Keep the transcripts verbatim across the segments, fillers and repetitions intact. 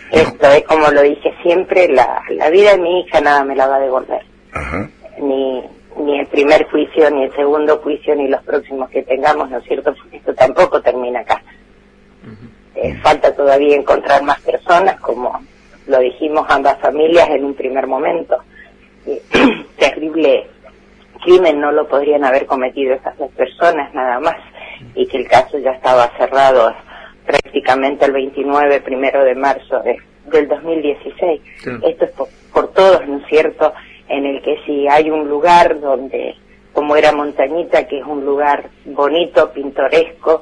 Esto es como lo dije siempre, la, la vida de mi hija nada me la va a devolver. Ajá. Ni, ni el primer juicio, ni el segundo juicio, ni los próximos que tengamos, ¿no es cierto? Porque esto tampoco termina acá. Uh-huh. Eh, falta todavía encontrar más personas, como lo dijimos ambas familias en un primer momento. Eh, terrible crimen no lo podrían haber cometido esas dos personas nada más, y que el caso ya estaba cerrado prácticamente el veintinueve, primero de marzo de, del dos mil dieciséis. Sí. Esto es por, por todos, ¿no es cierto?, en el que si hay un lugar donde, como era Montañita, que es un lugar bonito, pintoresco,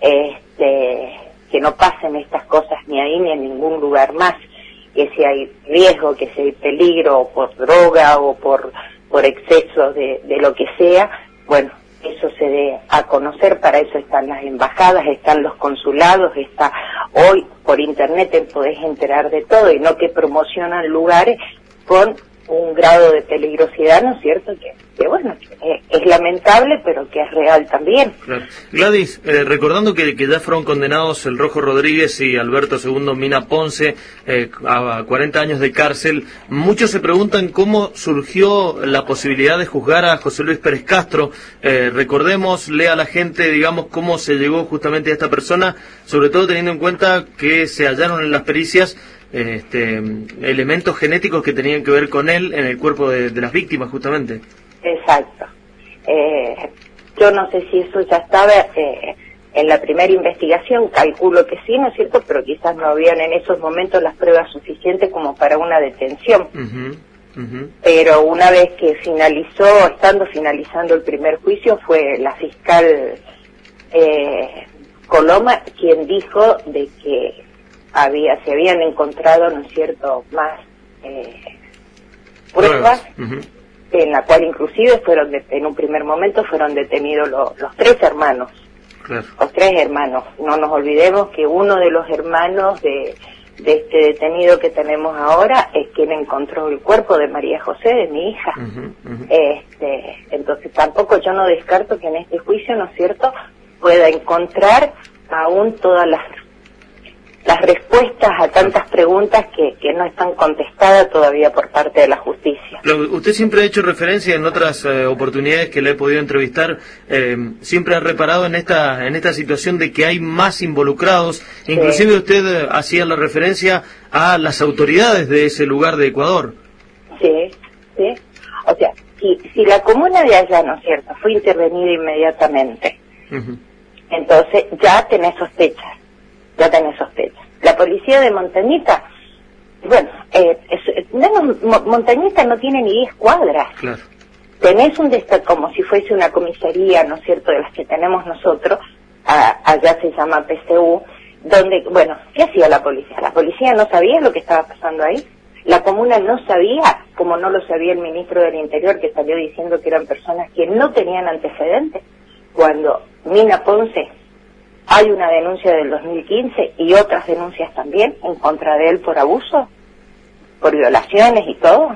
este, que no pasen estas cosas ni ahí ni en ningún lugar más, que si hay riesgo, que si hay peligro, o por droga o por, por exceso de, de lo que sea, bueno, eso se dé a conocer. Para eso están las embajadas, están los consulados, está hoy por internet te podés enterar de todo, y no que promocionan lugares con un grado de peligrosidad, ¿no es cierto?, que, que bueno, que es lamentable, pero que es real también. Claro. Gladys, eh, recordando que, que ya fueron condenados el Rojo Rodríguez y Alberto segundo Mina Ponce eh, a cuarenta años de cárcel, muchos se preguntan cómo surgió la posibilidad de juzgar a José Luis Pérez Castro. Eh, recordemos, lea a la gente, digamos, cómo se llegó justamente a esta persona, sobre todo teniendo en cuenta que se hallaron en las pericias Este, elementos genéticos que tenían que ver con él en el cuerpo de, de las víctimas, justamente. Exacto. Eh, yo no sé si eso ya estaba eh, en la primera investigación, calculo que sí, ¿no es cierto?, pero quizás no habían en esos momentos las pruebas suficientes como para una detención. Uh-huh, uh-huh. Pero una vez que finalizó, estando finalizando el primer juicio, fue la fiscal eh, Coloma quien dijo de que había se habían encontrado, ¿no es cierto?, más eh, pruebas, uh-huh. en la cual inclusive fueron de, en un primer momento fueron detenidos lo, los tres hermanos, claro. los tres hermanos. No nos olvidemos que uno de los hermanos de, de este detenido que tenemos ahora es quien encontró el cuerpo de María José, de mi hija. Uh-huh, uh-huh. Este, entonces tampoco yo no descarto que en este juicio, ¿no es cierto?, pueda encontrar aún todas las las respuestas a tantas preguntas que, que no están contestadas todavía por parte de la justicia. Usted siempre ha hecho referencia en otras eh, oportunidades que le he podido entrevistar, eh, siempre ha reparado en esta en esta situación de que hay más involucrados, sí. Inclusive usted eh, hacía la referencia a las autoridades de ese lugar de Ecuador. Sí, sí. O sea, si, si la comuna de allá, ¿no es cierto?, fue intervenida inmediatamente, uh-huh. entonces ya tenés sospechas. ya tenés sospechas. La policía de Montañita, bueno, eh, es, menos, Montañita no tiene ni diez cuadras. Claro. Tenés un destaque como si fuese una comisaría, ¿no es cierto?, de las que tenemos nosotros, a, allá se llama P C U, donde, bueno, ¿qué hacía la policía? La policía no sabía lo que estaba pasando ahí. La comuna no sabía, como no lo sabía el ministro del Interior, que salió diciendo que eran personas que no tenían antecedentes. Cuando Mina Ponce, hay una denuncia del dos mil quince y otras denuncias también en contra de él por abuso, por violaciones y todo.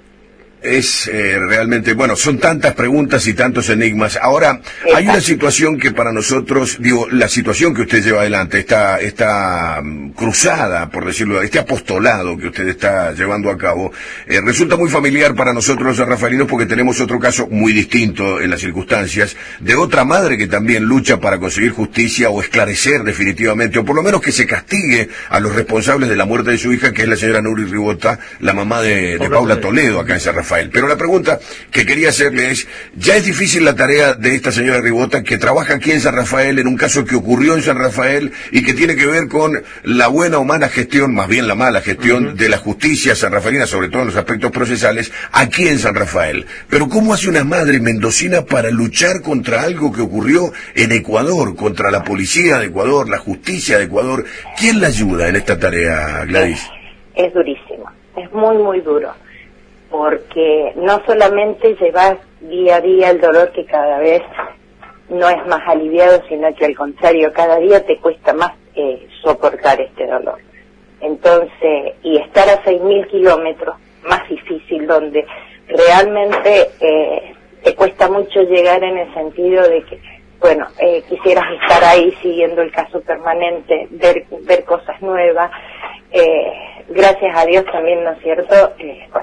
Es eh, realmente, bueno, son tantas preguntas y tantos enigmas. Ahora, exacto. Hay una situación que para nosotros, digo, la situación que usted lleva adelante, esta, esta um, cruzada, por decirlo, este apostolado que usted está llevando a cabo, eh, resulta muy familiar para nosotros los sanrafaelinos, porque tenemos otro caso muy distinto en las circunstancias, de otra madre que también lucha para conseguir justicia o esclarecer definitivamente, o por lo menos que se castigue a los responsables de la muerte de su hija, que es la señora Nuri Ribota, la mamá de, de Paula Toledo, acá en San Rafael. Pero la pregunta que quería hacerle es, ya es difícil la tarea de esta señora Ribota, que trabaja aquí en San Rafael, en un caso que ocurrió en San Rafael y que tiene que ver con la buena o mala gestión, más bien la mala gestión, uh-huh. de la justicia sanrafaelina, sobre todo en los aspectos procesales, aquí en San Rafael. Pero ¿cómo hace una madre mendocina para luchar contra algo que ocurrió en Ecuador, contra la policía de Ecuador, la justicia de Ecuador? ¿Quién la ayuda en esta tarea, Gladys? Es, es durísimo, es muy, muy duro. Porque no solamente llevas día a día el dolor, que cada vez no es más aliviado, sino que al contrario, cada día te cuesta más eh, soportar este dolor. Entonces, y estar a seis mil kilómetros, más difícil, donde realmente eh, te cuesta mucho llegar, en el sentido de que, bueno, eh, quisieras estar ahí siguiendo el caso permanente, ver, ver cosas nuevas, eh, gracias a Dios también, ¿no es cierto? Eh, bueno,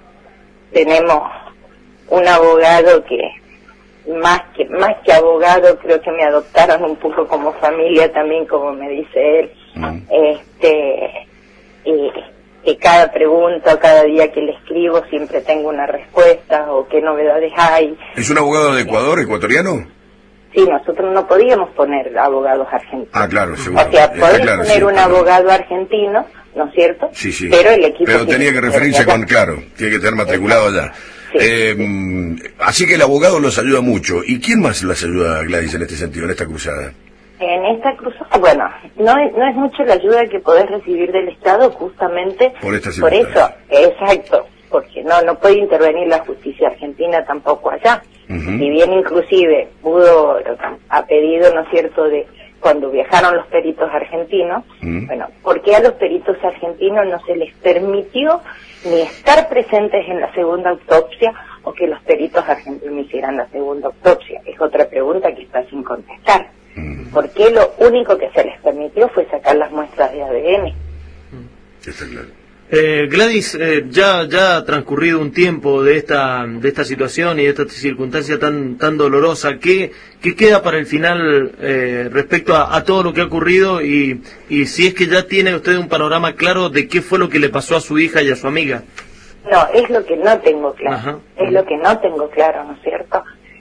tenemos un abogado que más que más que abogado creo que me adoptaron un poco como familia también, como me dice él. Mm. Este y que cada pregunta, cada día que le escribo siempre tengo una respuesta o qué novedades hay. ¿Es un abogado de Ecuador, ecuatoriano? Sí, nosotros no podíamos poner abogados argentinos. Ah, claro, seguro. O sea, podés claro, poner sí, un claro. abogado argentino, ¿no es cierto? Sí, sí. Pero el equipo... Pero tenía que referirse con, claro, tiene que estar matriculado allá. Sí, eh, sí. Así que el abogado los ayuda mucho. ¿Y quién más los ayuda, Gladys, en este sentido, en esta cruzada? En esta cruzada, bueno, no es, no es mucho la ayuda que podés recibir del Estado justamente por, esta por eso, exacto, porque no no puede intervenir la justicia argentina tampoco allá. Uh-huh. Si bien inclusive pudo, ha pedido, ¿no es cierto?, de cuando viajaron los peritos argentinos, uh-huh. bueno, ¿por qué a los peritos argentinos no se les permitió ni estar presentes en la segunda autopsia o que los peritos argentinos hicieran la segunda autopsia? Es otra pregunta que está sin contestar. Uh-huh. ¿Por qué lo único que se les permitió fue sacar las muestras de A D N? Uh-huh. Está claro. Eh, Gladys, eh, ya ya ha transcurrido un tiempo de esta de esta situación y de esta circunstancia tan tan dolorosa. ¿Qué, qué queda para el final eh, respecto a, a todo lo que ha ocurrido y, y si es que ya tiene usted un panorama claro de qué fue lo que le pasó a su hija y a su amiga? No, es lo que no tengo claro. Ajá. Es lo que no tengo claro, ¿no es cierto?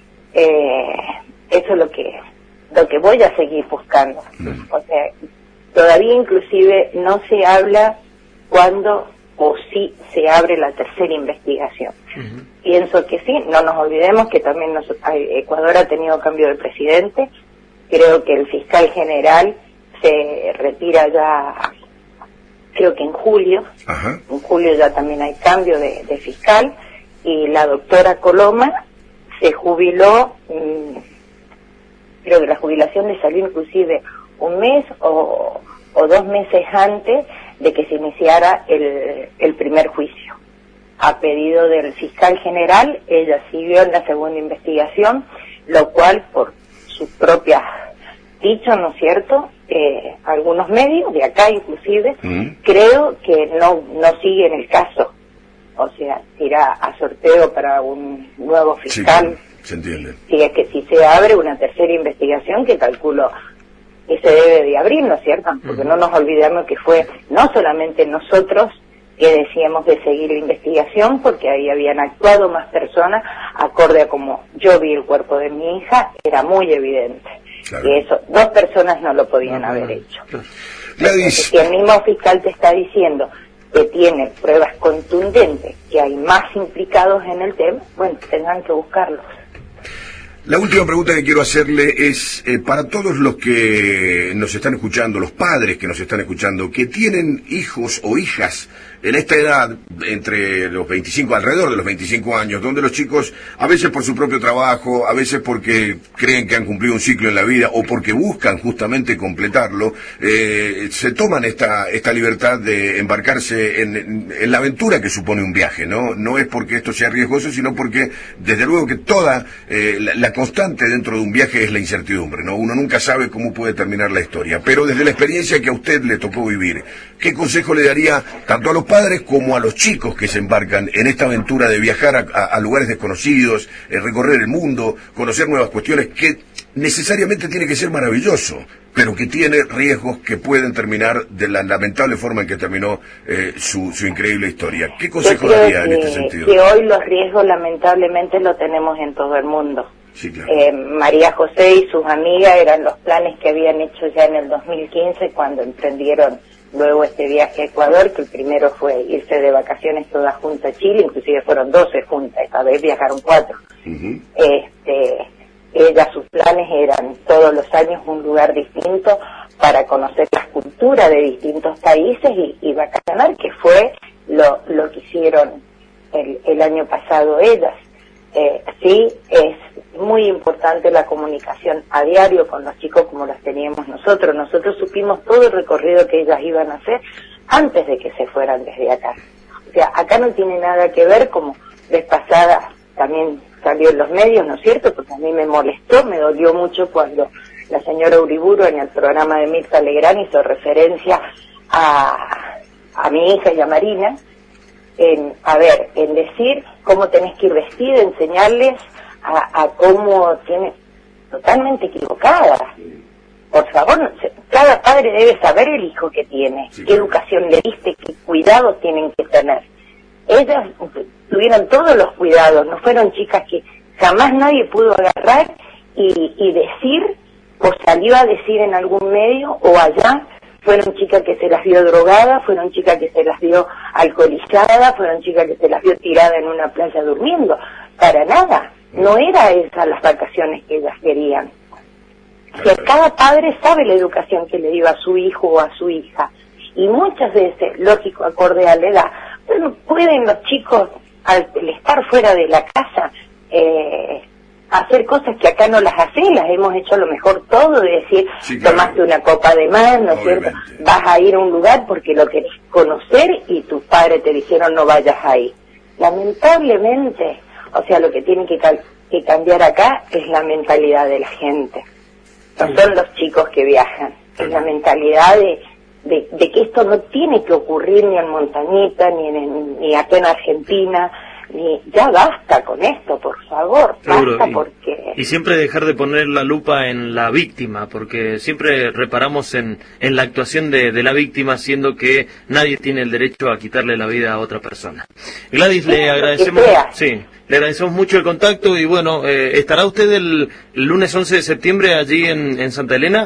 Eh, eso es lo que lo que voy a seguir buscando. Uh-huh. O sea, todavía inclusive no se habla cuándo o si se abre la tercera investigación. Uh-huh. Pienso que sí, no nos olvidemos que también nos, Ecuador ha tenido cambio de presidente, creo que el fiscal general se retira ya, creo que en julio, uh-huh. en julio ya también hay cambio de, de fiscal, y la doctora Coloma se jubiló, mmm, creo que la jubilación le salió inclusive un mes o, o dos meses antes de que se iniciara el, el primer juicio. A pedido del fiscal general, ella siguió en la segunda investigación, lo cual, por sus propias dichos, ¿no es cierto?, eh, algunos medios, de acá inclusive, mm. creo que no no siguen el caso. O sea, irá a sorteo para un nuevo fiscal. Sí, se entiende. Si es que si se abre una tercera investigación, que calculo que se debe de abrir, ¿no es cierto? Porque uh-huh. no nos olvidemos que fue no solamente nosotros que decíamos de seguir la investigación, porque ahí habían actuado más personas, acorde a como yo vi el cuerpo de mi hija, era muy evidente. Claro. Y eso, dos personas no lo podían no, haber no, hecho. Claro. Gladys. Si el mismo fiscal te está diciendo que tiene pruebas contundentes, que hay más implicados en el tema, bueno, tendrán que buscarlos. La última pregunta que quiero hacerle es, eh, para todos los que nos están escuchando, los padres que nos están escuchando, que tienen hijos o hijas en esta edad, entre los veinticinco, alrededor de los veinticinco años, donde los chicos, a veces por su propio trabajo, a veces porque creen que han cumplido un ciclo en la vida o porque buscan justamente completarlo, eh, se toman esta esta libertad de embarcarse en, en, en la aventura que supone un viaje, ¿no? No es porque esto sea riesgoso, sino porque, desde luego que toda eh, la, la constante dentro de un viaje es la incertidumbre, ¿no? Uno nunca sabe cómo puede terminar la historia, pero desde la experiencia que a usted le tocó vivir, ¿qué consejo le daría tanto a los padres como a los chicos que se embarcan en esta aventura de viajar a, a, a lugares desconocidos, eh, recorrer el mundo, conocer nuevas cuestiones, que necesariamente tiene que ser maravilloso, pero que tiene riesgos que pueden terminar de la lamentable forma en que terminó eh, su, su increíble historia? ¿Qué consejo daría en este sentido? Que hoy los riesgos lamentablemente lo tenemos en todo el mundo. Sí, claro. eh, María José y sus amigas eran los planes que habían hecho ya en el dos mil quince cuando emprendieron luego este viaje a Ecuador, que el primero fue irse de vacaciones todas juntas a Chile, inclusive fueron doce juntas, esta vez viajaron cuatro. Uh-huh. Este, ella, sus planes eran todos los años un lugar distinto para conocer las culturas de distintos países y, y vacacionar, que fue lo, lo que hicieron el, el año pasado ellas. Eh, sí, es muy importante la comunicación a diario con los chicos como las teníamos nosotros. Nosotros supimos todo el recorrido que ellas iban a hacer antes de que se fueran desde acá. O sea, acá no tiene nada que ver, como vez pasada también salió en los medios, ¿no es cierto? Porque a mí me molestó, me dolió mucho cuando la señora Uriburu en el programa de Mirta Legrand hizo referencia a, a mi hija y a Marina, en, a ver, en decir cómo tenés que ir vestida, enseñarles a, a cómo tienes, totalmente equivocada. Por favor, cada padre debe saber el hijo que tiene, sí, qué educación le diste, qué cuidados tienen que tener. Ellas tuvieron todos los cuidados, no fueron chicas que jamás nadie pudo agarrar y, y decir, o salió a decir en algún medio, o allá, fueron chicas que se las vio drogadas, fueron chicas que se las vio alcoholizadas, fueron chicas que se las vio tiradas en una playa durmiendo. Para nada, no era esas las vacaciones que ellas querían. Que cada padre sabe la educación que le dio a su hijo o a su hija, y muchas veces, lógico, acorde a la edad, bueno, pueden los chicos, al estar fuera de la casa, eh, hacer cosas que acá no las hacen, las hemos hecho a lo mejor todo, de decir, sí, claro, tomaste una copa de más, ¿no es cierto? Vas a ir a un lugar porque lo querés conocer y tus padres te dijeron no vayas ahí. Lamentablemente, o sea, lo que tiene que, que cambiar acá es la mentalidad de la gente. No son los chicos que viajan, es la mentalidad de, de, de que esto no tiene que ocurrir ni en Montañita, ni, en, ni acá en Argentina, ni ya basta con esto, por favor, Seguro, basta y, porque... Y siempre dejar de poner la lupa en la víctima, porque siempre reparamos en, en la actuación de, de la víctima, siendo que nadie tiene el derecho a quitarle la vida a otra persona. Gladys, sí, le agradecemos... Sí. Le agradecemos mucho el contacto y bueno, eh, ¿estará usted el, el lunes once de septiembre allí en, en Santa Elena?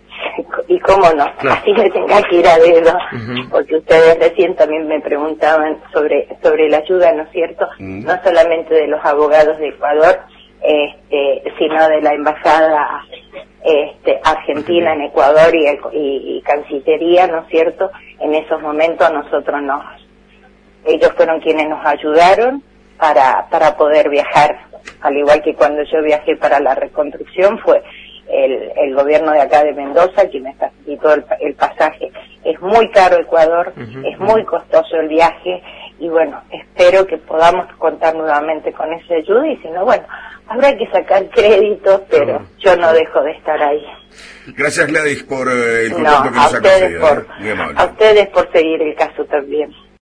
Y cómo no, claro, así me tenga que ir a dedo, uh-huh, porque ustedes recién también me preguntaban sobre sobre la ayuda, ¿no es cierto? Uh-huh. No solamente de los abogados de Ecuador, este, sino de la embajada este, argentina uh-huh. en Ecuador y, y, y Cancillería, ¿no es cierto? En esos momentos nosotros nos, ellos fueron quienes nos ayudaron para para poder viajar, al igual que cuando yo viajé para la reconstrucción fue el, el gobierno de acá de Mendoza quien me facilitó el, el pasaje. Es muy caro Ecuador, uh-huh, es muy costoso el viaje y bueno, espero que podamos contar nuevamente con esa ayuda y si no, bueno, habrá que sacar créditos, pero uh-huh, yo no dejo de estar ahí. Gracias Gladys por eh, el contacto no, que nos ha concedido. ¿eh? A ustedes por seguir el caso también.